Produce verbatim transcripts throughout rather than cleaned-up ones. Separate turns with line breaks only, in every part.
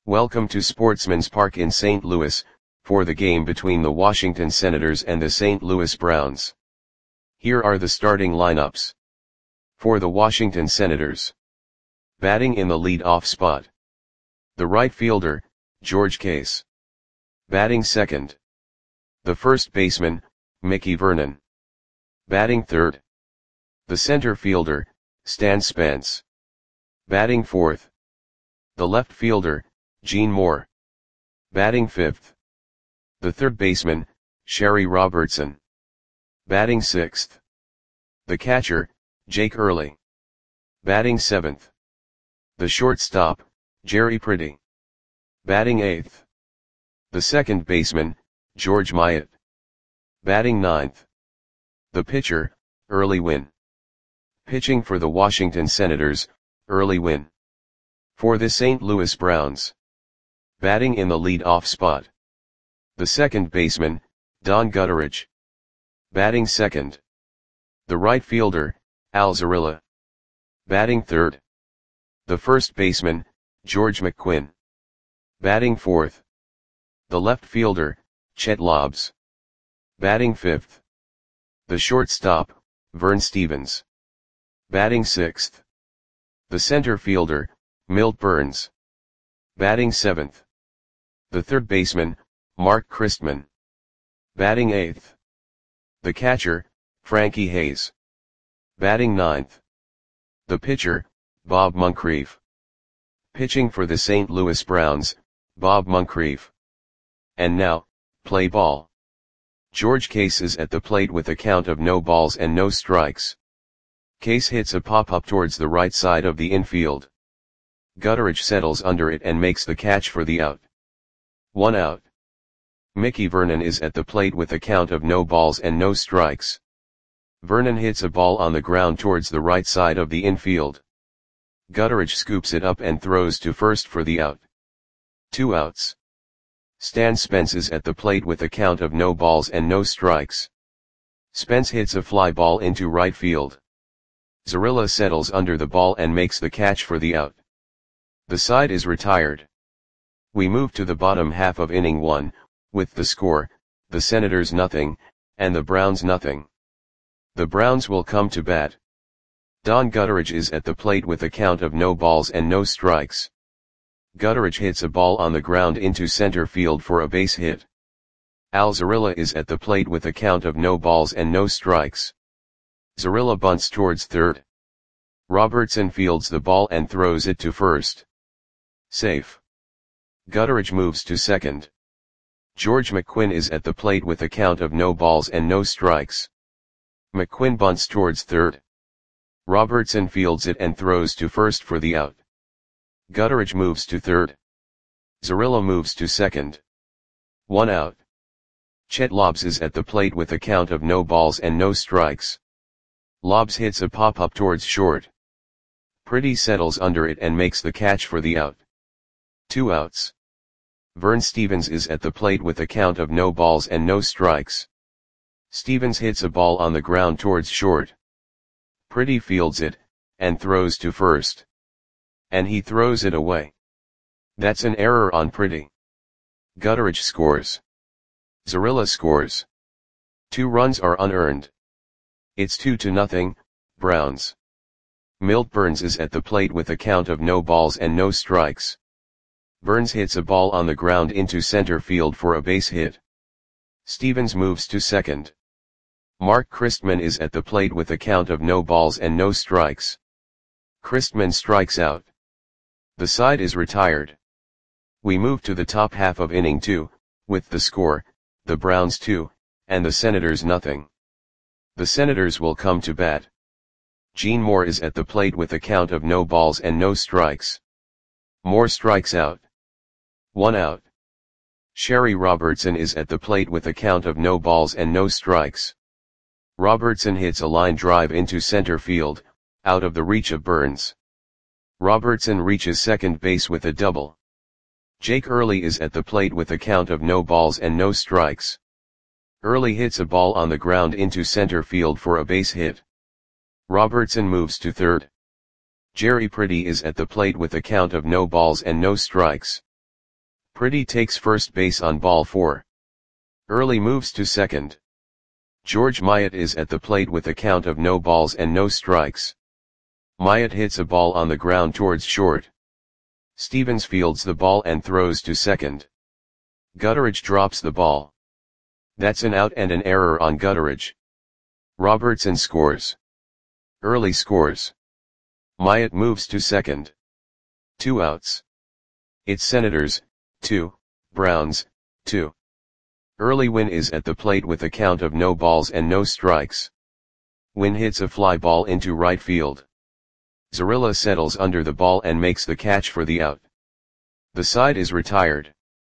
Welcome to Sportsman's Park in Saint Louis, for the game between the Washington Senators and the Saint Louis Browns. Here are the starting lineups. For the Washington Senators. Batting in the lead-off spot. The right fielder, George Case. Batting second. The first baseman, Mickey Vernon. Batting third. The center fielder, Stan Spence. Batting fourth. The left fielder, Gene Moore. Batting fifth. The third baseman, Sherry Robertson. Batting sixth. The catcher, Jake Early. Batting seventh. The shortstop, Jerry Pretty. Batting eighth. The second baseman, George Myatt. Batting ninth. The pitcher, Early Wynn. Pitching for the Washington Senators, Early Wynn. For the Saint Louis Browns. Batting in the lead-off spot. The second baseman, Don Gutteridge. Batting second. The right fielder, Al Zarilla. Batting third. The first baseman, George McQuinn. Batting fourth. The left fielder, Chet Lobbs. Batting fifth. The shortstop, Vern Stevens. Batting sixth. The center fielder, Milt Burns. Batting seventh. The third baseman, Mark Christman. Batting eighth. The catcher, Frankie Hayes. Batting ninth. The pitcher, Bob Moncrief. Pitching for the Saint Louis Browns, Bob Moncrief. And now, play ball. George Case is at the plate with a count of no balls and no strikes. Case hits a pop-up towards the right side of the infield. Gutteridge settles under it and makes the catch for the out. One out. Mickey Vernon is at the plate with a count of no balls and no strikes. Vernon hits a ball on the ground towards the right side of the infield. Gutteridge scoops it up and throws to first for the out. Two outs. Stan Spence is at the plate with a count of no balls and no strikes. Spence hits a fly ball into right field. Zarilla settles under the ball and makes the catch for the out. The side is retired. We move to the bottom half of inning one, with the score, the Senators nothing, and the Browns nothing. The Browns will come to bat. Don Gutteridge is at the plate with a count of no balls and no strikes. Gutteridge hits a ball on the ground into center field for a base hit. Al Zarilla is at the plate with a count of no balls and no strikes. Zarilla bunts towards third. Robertson fields the ball and throws it to first. Safe. Gutteridge moves to second. George McQuinn is at the plate with a count of no balls and no strikes. McQuinn bunts towards third. Robertson fields it and throws to first for the out. Gutteridge moves to third. Zarilla moves to second. One out. Chet Lobbs is at the plate with a count of no balls and no strikes. Lobbs hits a pop-up towards short. Pretty settles under it and makes the catch for the out. Two outs. Vern Stevens is at the plate with a count of no balls and no strikes. Stevens hits a ball on the ground towards short. Pretty fields it, and throws to first. And he throws it away. That's an error on Pretty. Gutteridge scores. Zarilla scores. Two runs are unearned. It's two to nothing, Browns. Milt Burns is at the plate with a count of no balls and no strikes. Burns hits a ball on the ground into center field for a base hit. Stevens moves to second. Mark Christman is at the plate with a count of no balls and no strikes. Christman strikes out. The side is retired. We move to the top half of inning two, with the score, the Browns two, and the Senators nothing. The Senators will come to bat. Gene Moore is at the plate with a count of no balls and no strikes. Moore strikes out. One out. Sherry Robertson is at the plate with a count of no balls and no strikes. Robertson hits a line drive into center field, out of the reach of Burns. Robertson reaches second base with a double. Jake Early is at the plate with a count of no balls and no strikes. Early hits a ball on the ground into center field for a base hit. Robertson moves to third. Jerry Pretty is at the plate with a count of no balls and no strikes. Pretty takes first base on ball four. Early moves to second. George Myatt is at the plate with a count of no balls and no strikes. Myatt hits a ball on the ground towards short. Stevens fields the ball and throws to second. Gutteridge drops the ball. That's an out and an error on Gutteridge. Robertson scores. Early scores. Myatt moves to second. Two outs. It's Senators, two, Browns, two. Early Wynn is at the plate with a count of no balls and no strikes. Wynn hits a fly ball into right field. Zarilla settles under the ball and makes the catch for the out. The side is retired.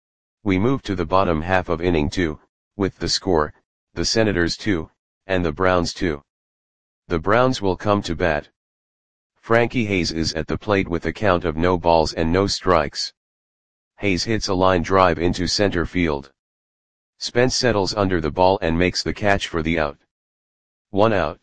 We move to the bottom half of inning two, with the score, the Senators two, and the Browns two. The Browns will come to bat. Frankie Hayes is at the plate with a count of no balls and no strikes. Hayes hits a line drive into center field. Spence settles under the ball and makes the catch for the out. One out.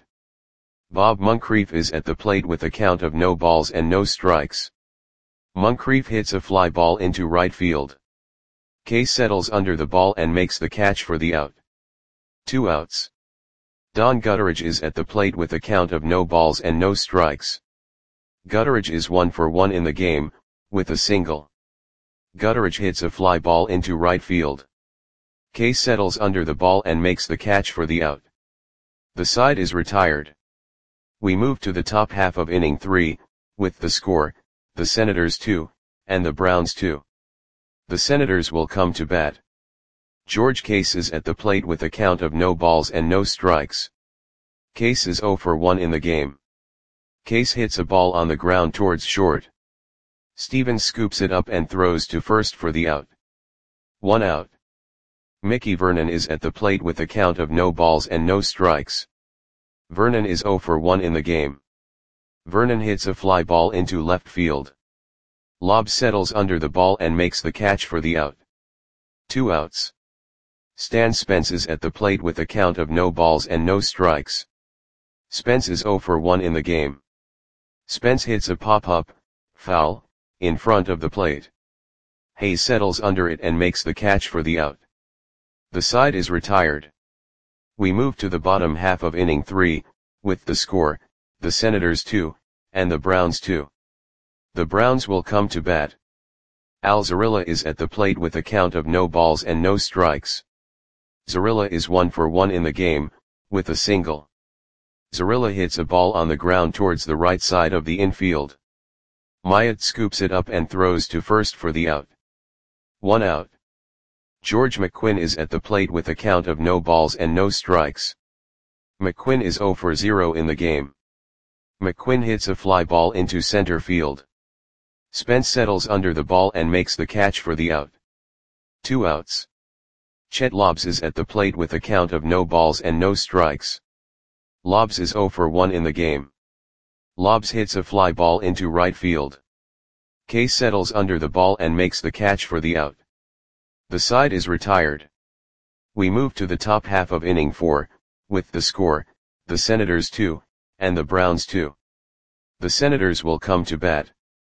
Bob Moncrief is at the plate with a count of no balls and no strikes. Moncrief hits a fly ball into right field. Case settles under the ball and makes the catch for the out. Two outs. Don Gutteridge is at the plate with a count of no balls and no strikes. Gutteridge is one for one in the game, with a single. Gutteridge hits a fly ball into right field. Case settles under the ball and makes the catch for the out. The side is retired. We move to the top half of inning three, with the score, the Senators two, and the Browns two. The Senators will come to bat. George Case is at the plate with a count of no balls and no strikes. Case is zero for one in the game. Case hits a ball on the ground towards short. Stevens scoops it up and throws to first for the out. One out. Mickey Vernon is at the plate with a count of no balls and no strikes. Vernon is zero for one in the game. Vernon hits a fly ball into left field. Lobb settles under the ball and makes the catch for the out. Two outs. Stan Spence is at the plate with a count of no balls and no strikes. Spence is zero for one in the game. Spence hits a pop-up, foul, in front of the plate. Hayes settles under it and makes the catch for the out. The side is retired. We move to the bottom half of inning three, with the score, the Senators two, and the Browns two. The Browns will come to bat. Al Zarilla is at the plate with a count of no balls and no strikes. Zarilla is one for one in the game, with a single. Zarilla hits a ball on the ground towards the right side of the infield. Myatt scoops it up and throws to first for the out. One out. George McQuinn is at the plate with a count of no balls and no strikes. McQuinn is zero for zero in the game. McQuinn hits a fly ball into center field. Spence settles under the ball and makes the catch for the out. Two outs. Chet Lobbs is at the plate with a count of no balls and no strikes. Lobbs is zero for one in the game. Lobbs hits a fly ball into right field. Case settles under the ball and makes the catch for the out. The side is retired. We move to the top half of inning four, with the score, the Senators two, and the Browns two. The Senators will come to bat.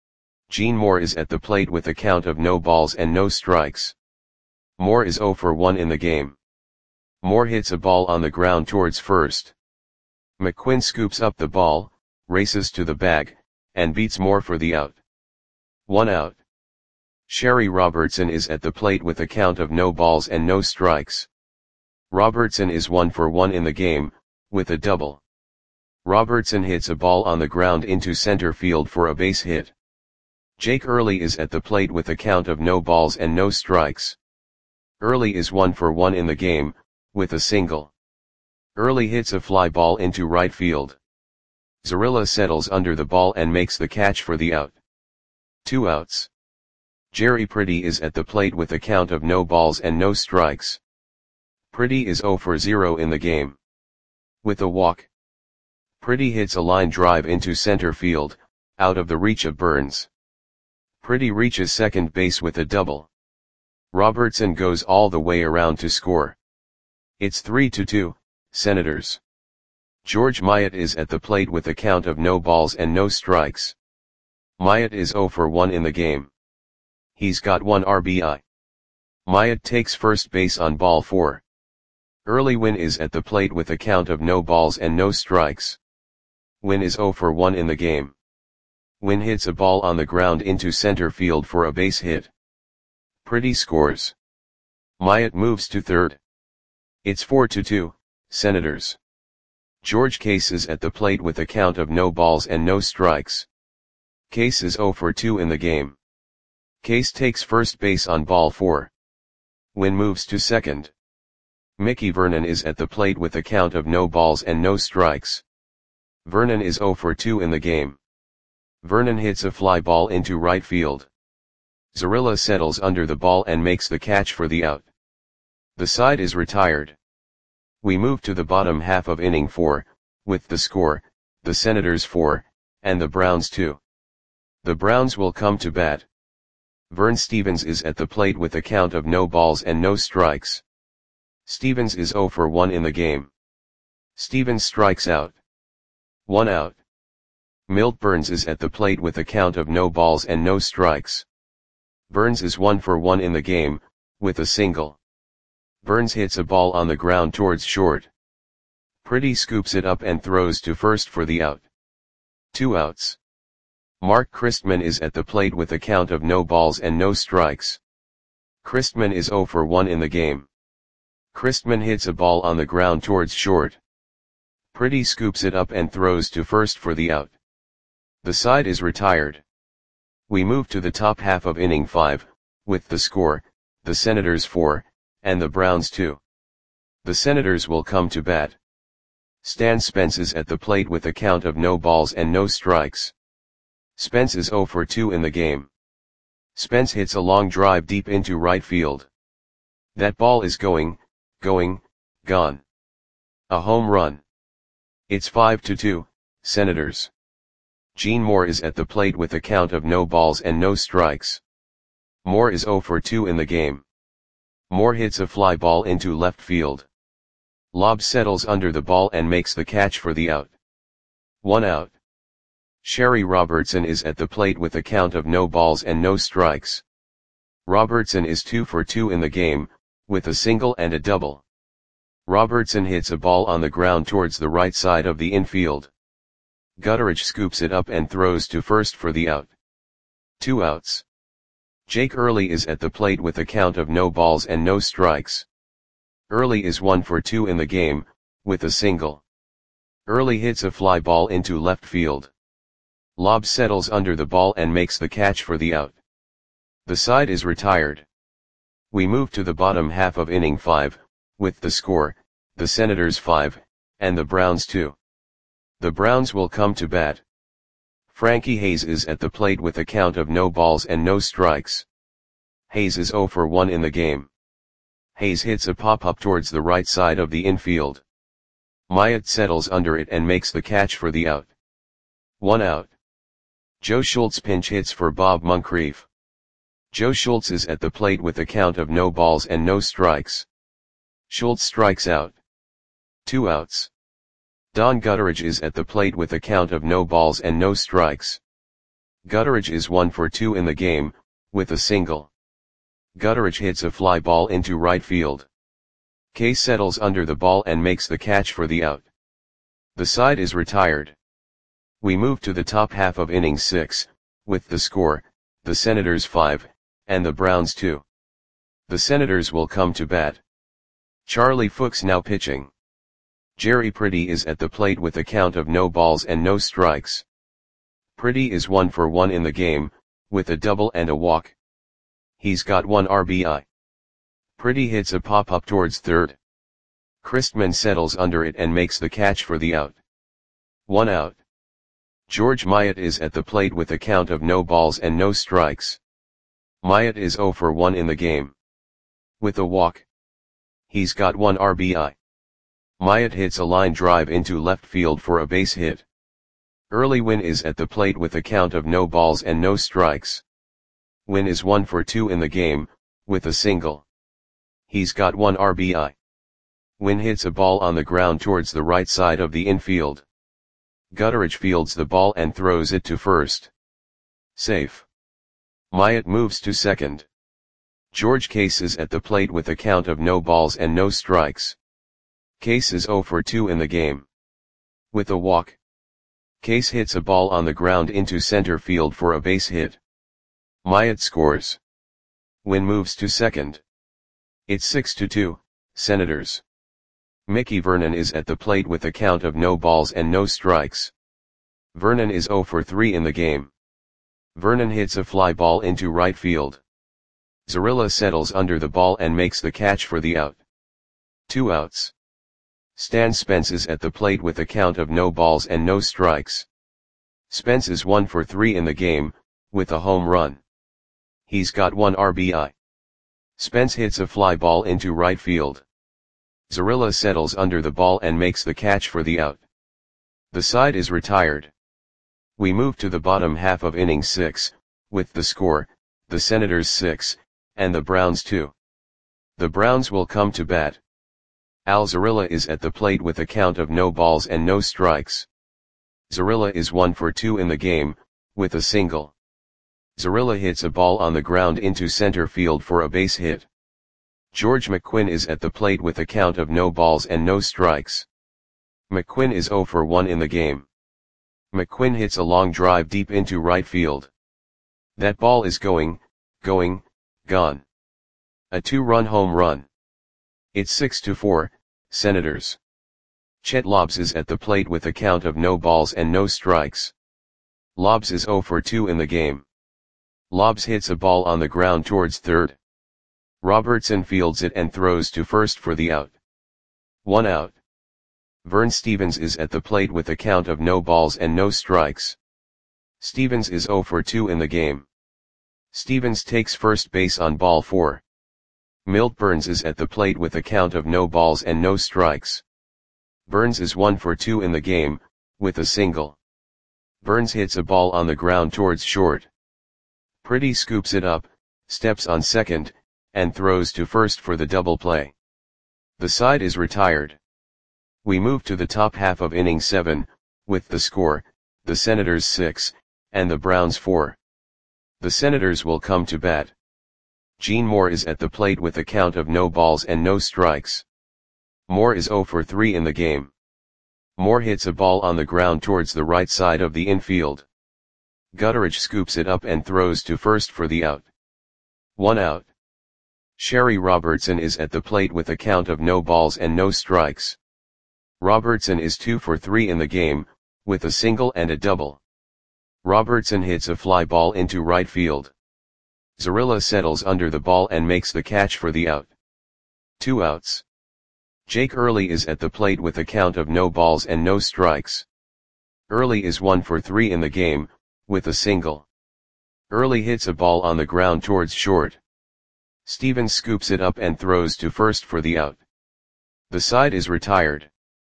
Gene Moore is at the plate with a count of no balls and no strikes. Moore is zero for one in the game. Moore hits a ball on the ground towards first. McQuinn scoops up the ball, races to the bag, and beats Moore for the out. One out. Sherry Robertson is at the plate with a count of no balls and no strikes. Robertson is one for one in the game, with a double. Robertson hits a ball on the ground into center field for a base hit. Jake Early is at the plate with a count of no balls and no strikes. Early is one for one in the game, with a single. Early hits a fly ball into right field. Zarilla settles under the ball and makes the catch for the out. Two outs. Jerry Pretty is at the plate with a count of no balls and no strikes. Pretty is zero for zero in the game. With a walk. Pretty hits a line drive into center field, out of the reach of Burns. Pretty reaches second base with a double. Robertson goes all the way around to score. It's three to two, Senators. George Myatt is at the plate with a count of no balls and no strikes. Myatt is zero for one in the game. He's got one R B I. Myatt takes first base on ball four. Early Win is at the plate with a count of no balls and no strikes. Win is oh for one in the game. Win hits a ball on the ground into center field for a base hit. Pretty scores. Myatt moves to third. It's four to two, Senators. George Case is at the plate with a count of no balls and no strikes. Case is oh for two in the game. Case takes first base on ball four. Win moves to second. Mickey Vernon is at the plate with a count of no balls and no strikes. Vernon is oh for two in the game. Vernon hits a fly ball into right field. Zarilla settles under the ball and makes the catch for the out. The side is retired. We move to the bottom half of inning four, with the score, the Senators four, and the Browns two. The Browns will come to bat. Vern Stevens is at the plate with a count of no balls and no strikes. Stevens is oh for one in the game. Stevens strikes out. One out. Milt Burns is at the plate with a count of no balls and no strikes. Burns is one for one in the game, with a single. Burns hits a ball on the ground towards short. Pretty scoops it up and throws to first for the out. Two outs. Mark Christman is at the plate with a count of no balls and no strikes. Christman is oh for one in the game. Christman hits a ball on the ground towards short. Pretty scoops it up and throws to first for the out. The side is retired. We move to the top half of inning five, with the score, the Senators four, and the Browns two. The Senators will come to bat. Stan Spence is at the plate with a count of no balls and no strikes. Spence is oh for two in the game. Spence hits a long drive deep into right field. That ball is going, going, gone. A home run. It's five to two, Senators. Gene Moore is at the plate with a count of no balls and no strikes. Moore is oh for two in the game. Moore hits a fly ball into left field. Lobb settles under the ball and makes the catch for the out. One out. Sherry Robertson is at the plate with a count of no balls and no strikes. Robertson is two for two in the game, with a single and a double. Robertson hits a ball on the ground towards the right side of the infield. Gutteridge scoops it up and throws to first for the out. Two outs. Jake Early is at the plate with a count of no balls and no strikes. Early is one for two in the game, with a single. Early hits a fly ball into left field. Lobb settles under the ball and makes the catch for the out. The side is retired. We move to the bottom half of inning five, with the score, the Senators five, and the Browns two. The Browns will come to bat. Frankie Hayes is at the plate with a count of no balls and no strikes. Hayes is oh for one in the game. Hayes hits a pop-up towards the right side of the infield. Myatt settles under it and makes the catch for the out. One out. Joe Schultz pinch hits for Bob Moncrief. Joe Schultz is at the plate with a count of no balls and no strikes. Schultz strikes out. Two outs. Don Gutteridge is at the plate with a count of no balls and no strikes. Gutteridge is one for two in the game, with a single. Gutteridge hits a fly ball into right field. Case settles under the ball and makes the catch for the out. The side is retired. We move to the top half of inning six, with the score, the Senators five, and the Browns two. The Senators will come to bat. Charlie Fuchs now pitching. Jerry Pretty is at the plate with a count of no balls and no strikes. Pretty is one for one in the game, with a double and a walk. He's got one R B I. Pretty hits a pop-up towards third. Christman settles under it and makes the catch for the out. One out. George Myatt is at the plate with a count of no balls and no strikes. Myatt is oh for one in the game. With a walk. He's got one R B I. Myatt hits a line drive into left field for a base hit. Early Win is at the plate with a count of no balls and no strikes. Win is one for two in the game, with a single. He's got one R B I. Win hits a ball on the ground towards the right side of the infield. Gutteridge fields the ball and throws it to first. Safe. Myatt moves to second. George Case is at the plate with a count of no balls and no strikes. Case is oh for two in the game. With a walk, Case hits a ball on the ground into center field for a base hit. Myatt scores. Win moves to second. It's six to two, Senators. Mickey Vernon is at the plate with a count of no balls and no strikes. Vernon is oh for three in the game. Vernon hits a fly ball into right field. Zarilla settles under the ball and makes the catch for the out. Two outs. Stan Spence is at the plate with a count of no balls and no strikes. Spence is one for three in the game, with a home run. He's got one R B I. Spence hits a fly ball into right field. Zarilla settles under the ball and makes the catch for the out. The side is retired. We move to the bottom half of inning six, with the score, the Senators six, and the Browns two. The Browns will come to bat. Al Zarilla is at the plate with a count of no balls and no strikes. Zarilla is one for two in the game, with a single. Zarilla hits a ball on the ground into center field for a base hit. George McQuinn is at the plate with a count of no balls and no strikes. McQuinn is oh for one in the game. McQuinn hits a long drive deep into right field. That ball is going, going, gone. A two-run home run. It's six to four, Senators. Chet Lobbs is at the plate with a count of no balls and no strikes. Lobbs is oh for two in the game. Lobbs hits a ball on the ground towards third. Robertson fields it and throws to first for the out. One out. Vern Stevens is at the plate with a count of no balls and no strikes. Stevens is oh for two in the game. Stevens takes first base on ball four. Milt Burns is at the plate with a count of no balls and no strikes. Burns is one for two in the game, with a single. Burns hits a ball on the ground towards short. Pretty scoops it up, steps on second, and throws to first for the double play. The side is retired. We move to the top half of inning seven, with the score, the Senators six, and the Browns four. The Senators will come to bat. Gene Moore is at the plate with a count of no balls and no strikes. Moore is oh for three in the game. Moore hits a ball on the ground towards the right side of the infield. Gutteridge scoops it up and throws to first for the out. One out. Sherry Robertson is at the plate with a count of no balls and no strikes. Robertson is two for three in the game, with a single and a double. Robertson hits a fly ball into right field. Zarilla settles under the ball and makes the catch for the out. Two outs. Jake Early is at the plate with a count of no balls and no strikes. Early is one for three in the game, with a single. Early hits a ball on the ground towards short. Stevens scoops it up and throws to first for the out. The side is retired.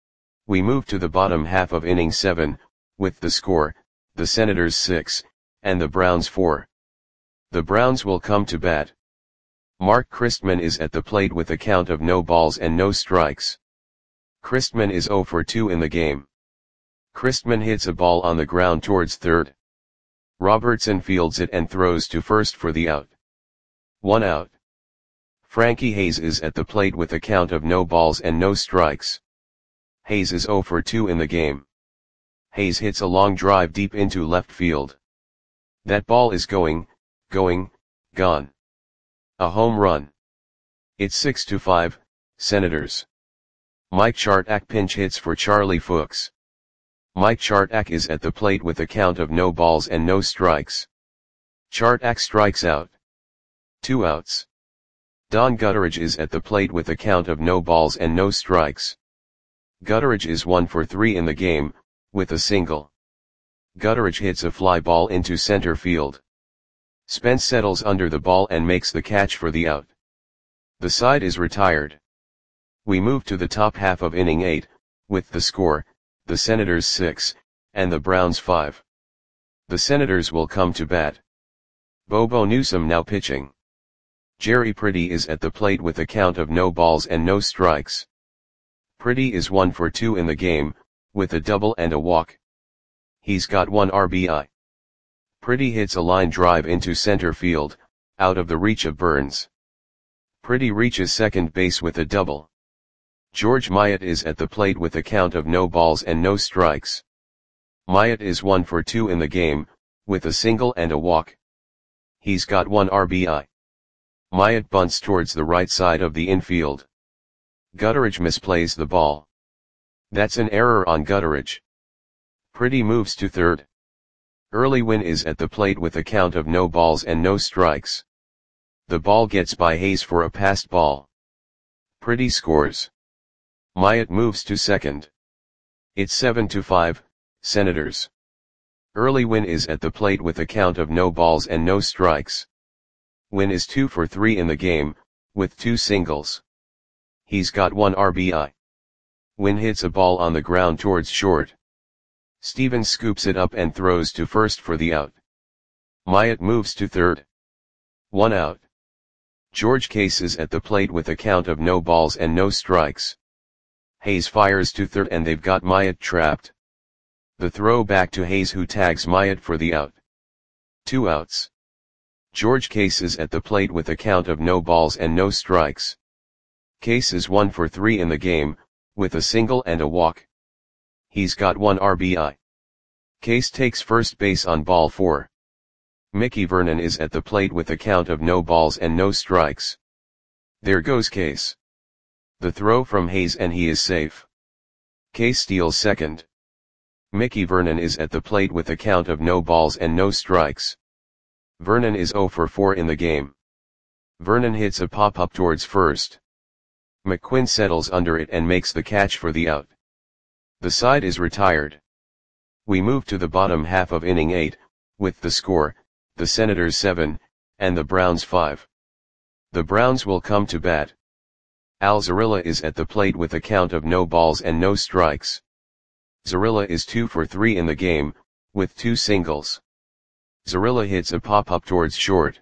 We move to the bottom half of inning seven, with the score, the Senators six, and the Browns four. The Browns will come to bat. Mark Christman is at the plate with a count of no balls and no strikes. Christman is oh for two in the game. Christman hits a ball on the ground towards third. Robertson fields it and throws to first for the out. One out. Frankie Hayes is at the plate with a count of no balls and no strikes. Hayes is oh for two in the game. Hayes hits a long drive deep into left field. That ball is going, going, gone. A home run. It's six to five, Senators. Mike Chartak pinch hits for Charlie Fuchs. Mike Chartak is at the plate with a count of no balls and no strikes. Chartak strikes out. Two outs. Don Gutteridge is at the plate with a count of no balls and no strikes. Gutteridge is one for three in the game, with a single. Gutteridge hits a fly ball into center field. Spence settles under the ball and makes the catch for the out. The side is retired. We move to the top half of inning eight, with the score, the Senators six, and the Browns five. The Senators will come to bat. Bobo Newsom now pitching. Jerry Pretty is at the plate with a count of no balls and no strikes. Pretty is one for two in the game, with a double and a walk. He's got one R B I. Pretty hits a line drive into center field, out of the reach of Burns. Pretty reaches second base with a double. George Myatt is at the plate with a count of no balls and no strikes. Myatt is one for two in the game, with a single and a walk. He's got one R B I. Myatt bunts towards the right side of the infield. Gutteridge misplays the ball. That's an error on Gutteridge. Pretty moves to third. Early Win is at the plate with a count of no balls and no strikes. The ball gets by Hayes for a passed ball. Pretty scores. Myatt moves to second. It's seven to five, Senators. Early Win is at the plate with a count of no balls and no strikes. Win is two for three in the game, with two singles. He's got one R B I. Win hits a ball on the ground towards short. Stevens scoops it up and throws to first for the out. Myatt moves to third. One out. George Case is at the plate with a count of no balls and no strikes. Hayes fires to third and they've got Myatt trapped. The throw back to Hayes, who tags Myatt for the out. Two outs. George Case is at the plate with a count of no balls and no strikes. Case is one for three in the game, with a single and a walk. He's got one R B I. Case takes first base on ball four. Mickey Vernon is at the plate with a count of no balls and no strikes. There goes Case. The throw from Hayes and he is safe. Case steals second. Mickey Vernon is at the plate with a count of no balls and no strikes. Vernon is zero for four in the game. Vernon hits a pop-up towards first. McQuinn settles under it and makes the catch for the out. The side is retired. We move to the bottom half of inning eight, with the score, the Senators seven, and the Browns five. The Browns will come to bat. Al Zarilla is at the plate with a count of no balls and no strikes. Zarilla is two for three in the game, with two singles. Zarilla hits a pop-up towards short.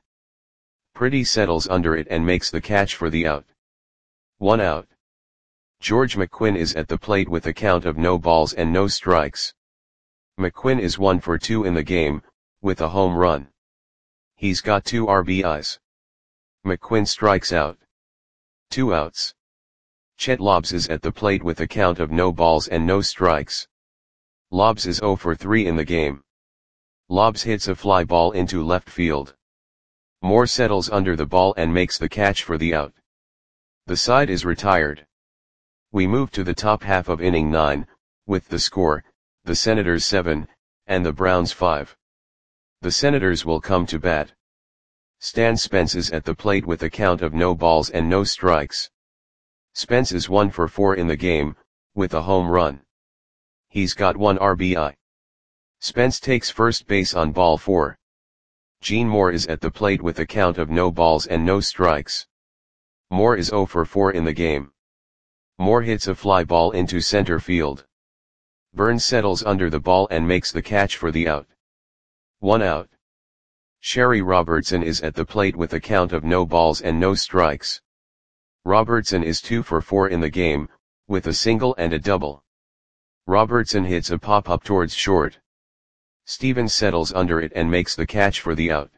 Pretty settles under it and makes the catch for the out. One out. George McQuinn is at the plate with a count of no balls and no strikes. McQuinn is one for two in the game, with a home run. He's got two R B Is. McQuinn strikes out. Two outs. Chet Lobbs is at the plate with a count of no balls and no strikes. Lobbs is zero for three in the game. Lobbs hits a fly ball into left field. Moore settles under the ball and makes the catch for the out. The side is retired. We move to the top half of inning nine, with the score, the Senators seven, and the Browns five. The Senators will come to bat. Stan Spence is at the plate with a count of no balls and no strikes. Spence is one for four in the game, with a home run. He's got one R B I. Spence takes first base on ball four. Gene Moore is at the plate with a count of no balls and no strikes. Moore is zero for four in the game. Moore hits a fly ball into center field. Burns settles under the ball and makes the catch for the out. One out. Sherry Robertson is at the plate with a count of no balls and no strikes. Robertson is two for four in the game, with a single and a double. Robertson hits a pop-up towards short. Stevens settles under it and makes the catch for the out.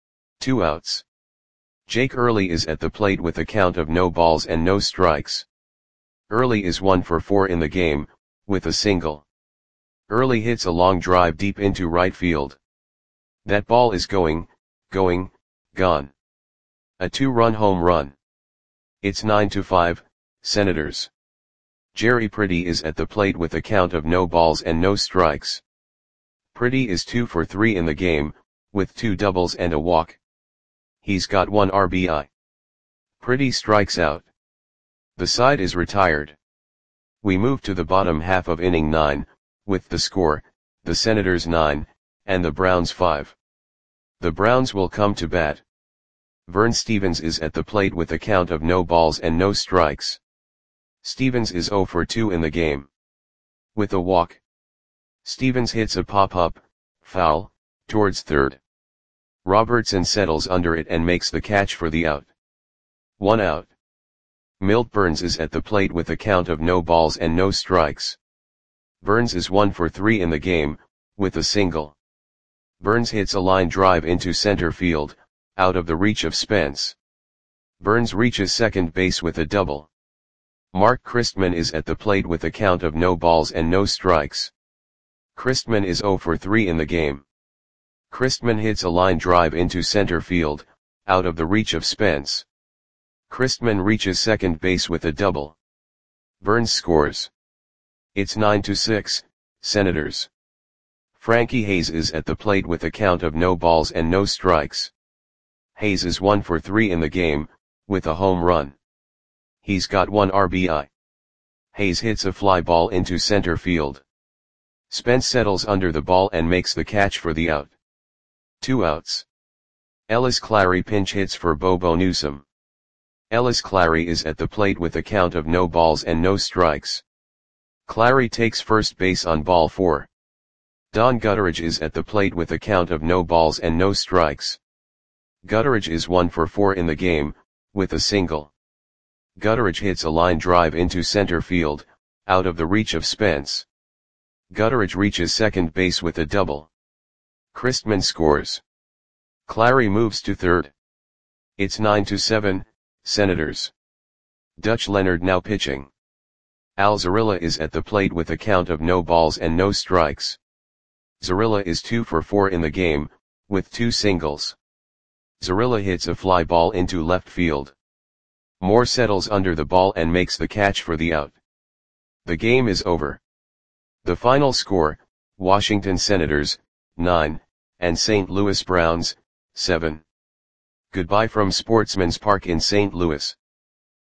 Two outs. Jake Early is at the plate with a count of no balls and no strikes. Early is one for four in the game, with a single. Early hits a long drive deep into right field. That ball is going, going, gone. A two-run home run. It's nine to five, Senators. Jerry Pretty is at the plate with a count of no balls and no strikes. Pretty is two for three in the game, with two doubles and a walk. He's got one R B I. Pretty strikes out. The side is retired. We move to the bottom half of inning nine, with the score, the Senators nine, and the Browns five. The Browns will come to bat. Vern Stevens is at the plate with a count of no balls and no strikes. Stevens is zero for two in the game. With a walk. Stevens hits a pop-up, foul, towards third. Robertson settles under it and makes the catch for the out. One out. Milt Burns is at the plate with a count of no balls and no strikes. Burns is one for three in the game, with a single. Burns hits a line drive into center field, out of the reach of Spence. Burns reaches second base with a double. Mark Christman is at the plate with a count of no balls and no strikes. Christman is zero for three in the game. Christman hits a line drive into center field, out of the reach of Spence. Christman reaches second base with a double. Burns scores. It's nine to six, Senators. Frankie Hayes is at the plate with a count of no balls and no strikes. Hayes is one for three in the game, with a home run. He's got one R B I. Hayes hits a fly ball into center field. Spence settles under the ball and makes the catch for the out. Two outs. Ellis Clary pinch hits for Bobo Newsom. Ellis Clary is at the plate with a count of no balls and no strikes. Clary takes first base on ball four. Don Gutteridge is at the plate with a count of no balls and no strikes. Gutteridge is one for four in the game, with a single. Gutteridge hits a line drive into center field, out of the reach of Spence. Gutteridge reaches second base with a double. Christman scores. Clary moves to third. It's nine to seven, Senators. Dutch Leonard now pitching. Al Zarilla is at the plate with a count of no balls and no strikes. Zarilla is two for four in the game, with two singles. Zarilla hits a fly ball into left field. Moore settles under the ball and makes the catch for the out. The game is over. The final score, Washington Senators, nine, and Saint Louis Browns, seven. Goodbye from Sportsman's Park in Saint Louis.